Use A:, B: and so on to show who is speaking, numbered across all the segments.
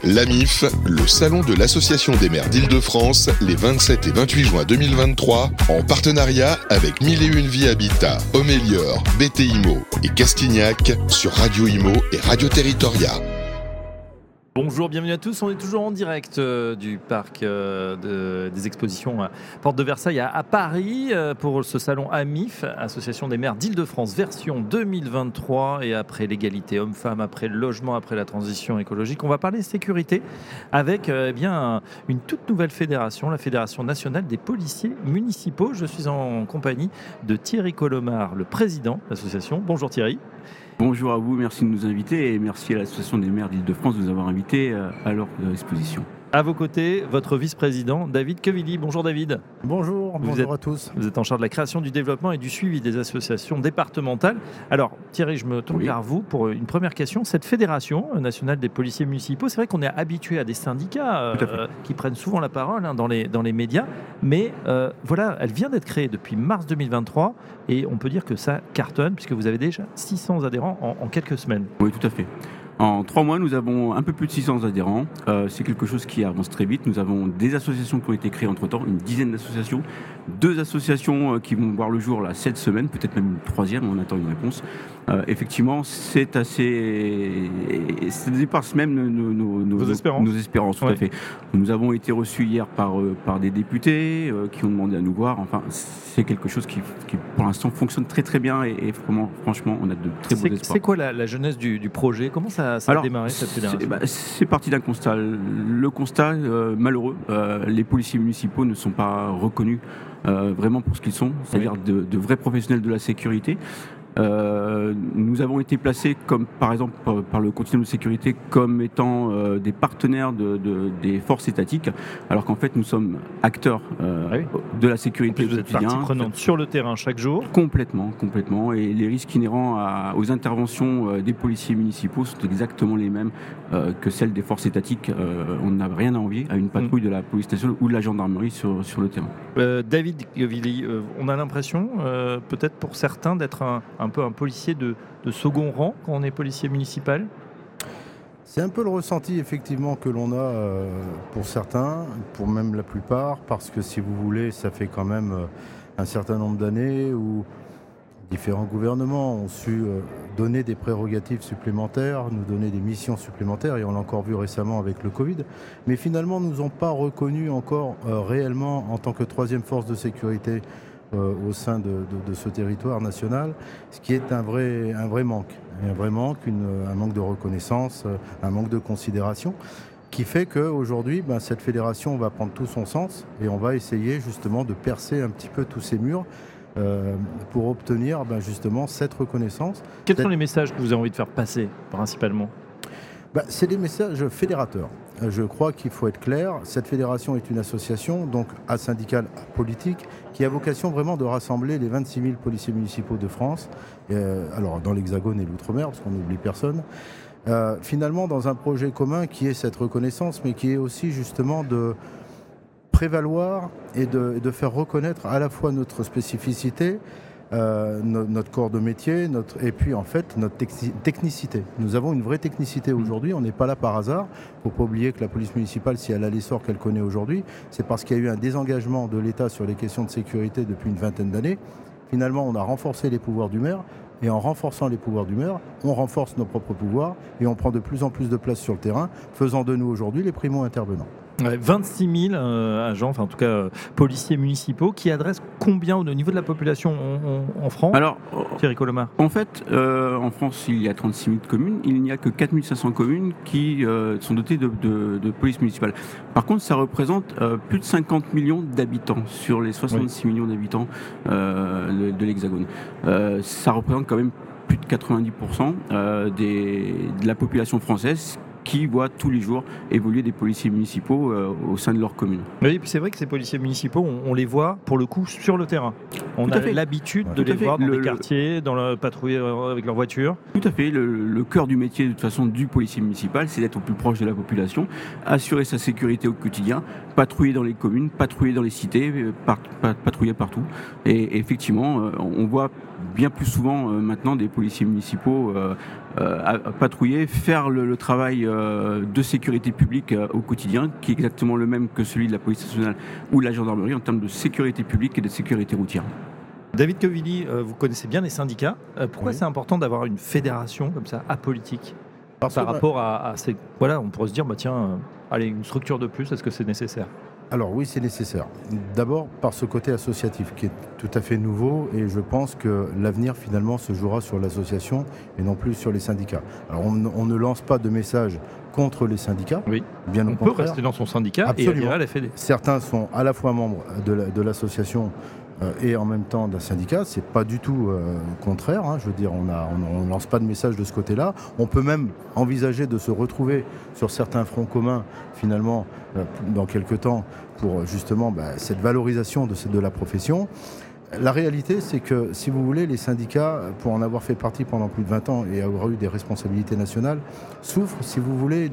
A: L'AMIF, le salon de l'Association des maires d'Île-de-France, les 27 et 28 juin 2023, en partenariat avec 1001 Vie Habitat, Homélior, BT Imo et Castignac sur Radio Imo et Radio Territoria.
B: Bonjour, bienvenue à tous. On est toujours en direct du parc des expositions Porte de Versailles à Paris pour ce salon AMIF, Association des maires d'Île-de-France, version 2023. Et après l'égalité homme-femme, après le logement, après la transition écologique, on va parler sécurité avec une toute nouvelle fédération, la Fédération nationale des policiers municipaux. Je suis en compagnie de Thierry Colomard, le président de l'association. Bonjour Thierry.
C: Bonjour à vous, merci de nous inviter et merci à l'Association des maires d'Île-de-France de nous avoir invités à leur exposition.
B: À vos côtés, votre vice-président David Quevilly. Bonjour David.
D: Bonjour à tous.
B: Vous êtes en charge de la création, du développement et du suivi des associations départementales. Alors Thierry, je me tourne vers vous pour une première question. Cette fédération nationale des policiers municipaux, c'est vrai qu'on est habitué à des syndicats qui prennent souvent la parole dans les médias, mais elle vient d'être créée depuis mars 2023 et on peut dire que ça cartonne puisque vous avez déjà 600 adhérents en quelques semaines.
C: Oui, tout à fait. En 3 mois, nous avons un peu plus de 600 adhérents. C'est quelque chose qui avance très vite. Nous avons des associations qui ont été créées entre-temps, une dizaine d'associations. 2 associations qui vont voir le jour là, cette semaine, peut-être même une 3e, on attend une réponse. Effectivement, ça dépasse même nos espérances. Tout à fait. Nous avons été reçus hier par des députés qui ont demandé à nous voir. Enfin, c'est quelque chose qui pour l'instant fonctionne très très bien et franchement, on a de très beaux espoirs.
B: C'est quoi la jeunesse du projet ? Comment ça a démarré cette fédération ?
C: C'est parti d'un constat. Le constat malheureux, les policiers municipaux ne sont pas reconnus vraiment pour ce qu'ils sont, c'est-à-dire de vrais professionnels de la sécurité. Nous avons été placés comme par exemple par le continuum de sécurité comme étant des partenaires des forces étatiques, alors qu'en fait nous sommes acteurs de la sécurité au quotidien.
B: Vous êtes partie prenante sur le terrain chaque jour.
C: Complètement, et les risques inhérents aux interventions des policiers municipaux sont exactement les mêmes que celles des forces étatiques. On n'a rien à envier à une patrouille de la police nationale ou de la gendarmerie sur le terrain.
B: David Quevilly, on a l'impression peut-être pour certains d'être un peu un policier de second rang quand on est policier municipal.
D: C'est un peu le ressenti effectivement que l'on a pour certains, pour même la plupart, parce que si vous voulez, ça fait quand même un certain nombre d'années où différents gouvernements ont su donner des prérogatives supplémentaires, nous donner des missions supplémentaires, et on l'a encore vu récemment avec le Covid, mais finalement nous ont pas reconnus encore réellement en tant que 3e force de sécurité au sein de ce territoire national, ce qui est un vrai manque. Un manque de reconnaissance, un manque de considération, qui fait qu'aujourd'hui, cette fédération va prendre tout son sens et on va essayer justement de percer un petit peu tous ces murs pour obtenir justement cette reconnaissance.
B: Quels sont les messages que vous avez envie de faire passer principalement ?
D: C'est des messages fédérateurs. Je crois qu'il faut être clair. Cette fédération est une association, donc asyndicale, apolitique, qui a vocation vraiment de rassembler les 26 000 policiers municipaux de France, alors dans l'Hexagone et l'Outre-mer, parce qu'on n'oublie personne, finalement dans un projet commun qui est cette reconnaissance, mais qui est aussi justement de prévaloir et de faire reconnaître à la fois notre spécificité, notre corps de métier, et puis en fait notre technicité. Nous avons une vraie technicité aujourd'hui, on n'est pas là par hasard. Il ne faut pas oublier que la police municipale, si elle a l'essor qu'elle connaît aujourd'hui, c'est parce qu'il y a eu un désengagement de l'État sur les questions de sécurité depuis une vingtaine d'années. Finalement, on a renforcé les pouvoirs du maire, et en renforçant les pouvoirs du maire, on renforce nos propres pouvoirs et on prend de plus en plus de place sur le terrain, faisant de nous aujourd'hui les primo-intervenants.
B: 26 000 agents, enfin en tout cas policiers municipaux, qui adressent combien au niveau de la population en France ?
C: Alors,
B: Thierry Colomard.
C: En fait, en France, il y a 36 000 communes. Il n'y a que 4 500 communes qui sont dotées de police municipale. Par contre, ça représente plus de 50 millions d'habitants sur les 66 millions d'habitants de l'Hexagone. Ça représente quand même plus de 90% de la population française qui voient tous les jours évoluer des policiers municipaux au sein de leur commune.
B: Oui, puis c'est vrai que ces policiers municipaux, on les voit pour le coup sur le terrain. On a l'habitude de les voir dans les quartiers, dans la patrouille avec leur voiture.
C: Tout à fait. Le cœur du métier de toute façon du policier municipal, c'est d'être au plus proche de la population, assurer sa sécurité au quotidien, patrouiller dans les communes, patrouiller dans les cités, patrouiller partout. Et effectivement, on voit bien plus souvent maintenant des policiers municipaux patrouiller, faire le travail de sécurité publique au quotidien, qui est exactement le même que celui de la police nationale ou de la gendarmerie en termes de sécurité publique et de sécurité routière.
B: David Quevilly, vous connaissez bien les syndicats. Pourquoi c'est important d'avoir une fédération comme ça, apolitique, par rapport à ces... Voilà, on pourrait se dire, allez, une structure de plus, est-ce que c'est nécessaire ?
D: Alors oui, c'est nécessaire. D'abord par ce côté associatif qui est tout à fait nouveau, et je pense que l'avenir finalement se jouera sur l'association et non plus sur les syndicats. Alors on ne lance pas de message contre les syndicats,
B: oui.
D: Bien au contraire.
B: On peut rester dans son syndicat.
D: Absolument.
B: Et adhérer à la Fédé.
D: Certains sont à la fois membres de l'association et en même temps d'un syndicat, c'est pas du tout contraire, hein. Je veux dire, on lance pas de message de ce côté-là. On peut même envisager de se retrouver sur certains fronts communs, finalement, dans quelques temps, pour justement cette valorisation de la profession. La réalité, c'est que, si vous voulez, les syndicats, pour en avoir fait partie pendant plus de 20 ans et avoir eu des responsabilités nationales, souffrent, si vous voulez,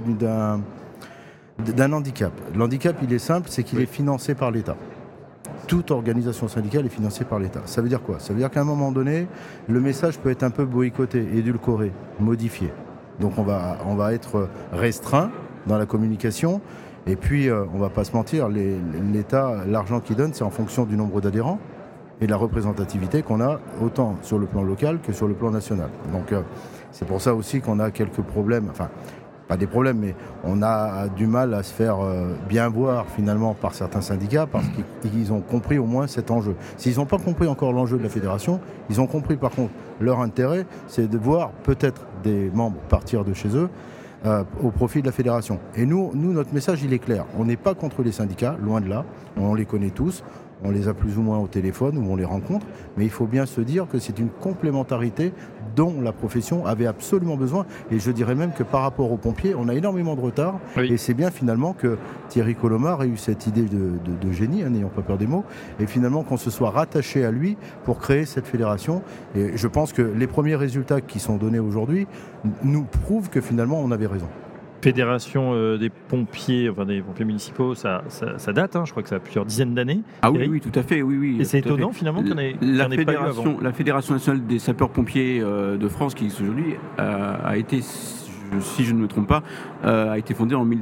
D: d'un handicap. L'handicap, il est simple, c'est qu'il est financé par l'État. Toute organisation syndicale est financée par l'État. Ça veut dire quoi ? Ça veut dire qu'à un moment donné, le message peut être un peu boycotté, édulcoré, modifié. Donc on va être restreint dans la communication. Et puis, on ne va pas se mentir, l'État, l'argent qu'il donne, c'est en fonction du nombre d'adhérents et de la représentativité qu'on a, autant sur le plan local que sur le plan national. Donc c'est pour ça aussi qu'on a quelques problèmes, enfin, pas des problèmes, mais on a du mal à se faire bien voir finalement par certains syndicats parce qu'ils ont compris au moins cet enjeu. S'ils n'ont pas compris encore l'enjeu de la fédération, ils ont compris par contre leur intérêt, c'est de voir peut-être des membres partir de chez eux au profit de la fédération. Et nous, notre message, il est clair. On n'est pas contre les syndicats, loin de là. On les connaît tous. On les a plus ou moins au téléphone ou on les rencontre. Mais il faut bien se dire que c'est une complémentarité dont la profession avait absolument besoin. Et je dirais même que par rapport aux pompiers, on a énormément de retard. Oui. Et c'est bien finalement que Thierry Colomar ait eu cette idée de génie, n'ayons pas peur des mots, et finalement qu'on se soit rattaché à lui pour créer cette fédération. Et je pense que les premiers résultats qui sont donnés aujourd'hui nous prouvent que finalement on avait raison.
B: Fédération des pompiers municipaux, ça date, je crois que ça a plusieurs dizaines d'années.
C: Ah oui, tout à fait, oui.
B: Et c'est étonnant finalement qu'on ait pas eu avant.
C: La Fédération nationale des sapeurs-pompiers de France, qui existe aujourd'hui, a été, si je ne me trompe pas, a été fondée en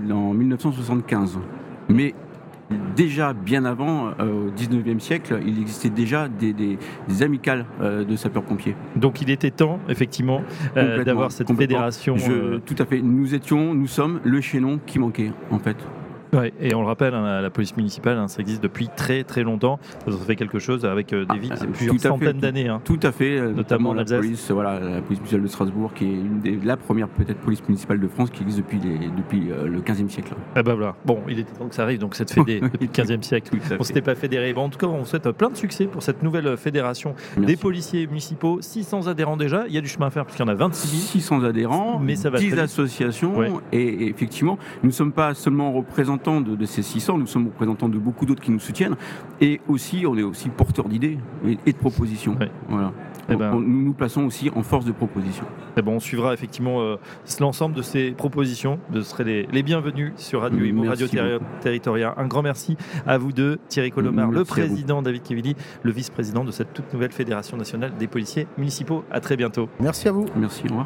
C: 1975. Mais déjà bien avant, au 19e siècle, il existait déjà des amicales de sapeurs-pompiers.
B: Donc il était temps, effectivement, d'avoir cette fédération.
C: Tout à fait. Nous sommes le chaînon qui manquait, en fait.
B: Ouais, et on le rappelle, la police municipale, ça existe depuis très très longtemps. Ça fait quelque chose avec des villes, c'est plusieurs centaines d'années.
C: Tout à fait,
B: notamment en Alsace.
C: La police municipale de Strasbourg, qui est la première peut-être police municipale de France, qui existe depuis le 15e siècle.
B: Ah bah voilà. Bon, il était temps que ça arrive, donc cette fédé depuis le 15e siècle. On s'était pas fédéré. Bon, en tout cas, on vous souhaite plein de succès pour cette nouvelle fédération des policiers municipaux. 600 adhérents déjà. Il y a du chemin à faire puisqu'il y en a 26 000.
C: 600 adhérents, mais ça va 10 associations. Ouais. Et effectivement, nous ne sommes pas seulement représentants de ces 600, nous sommes représentants de beaucoup d'autres qui nous soutiennent, et aussi on est aussi porteurs d'idées et de propositions. Ouais. Voilà. Nous nous plaçons aussi en force de proposition.
B: On suivra effectivement l'ensemble de ces propositions. Vous serez les bienvenus sur Radio Imo, Radio Territoria. Un grand merci à vous deux, Thierry Colomar, le président, David Quevilly, le vice-président de cette toute nouvelle Fédération nationale des policiers municipaux. À très bientôt.
D: Merci à vous.
C: Merci, au revoir.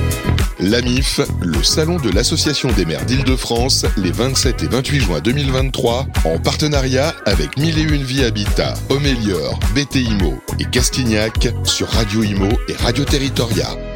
A: L'AMIF, le salon de l'Association des maires d'Île-de-France, les 27 et 28 juin 2023, en partenariat avec 1001 Vie Habitat, Homélior, BT Imo et Castignac sur Radio Imo et Radio Territoria.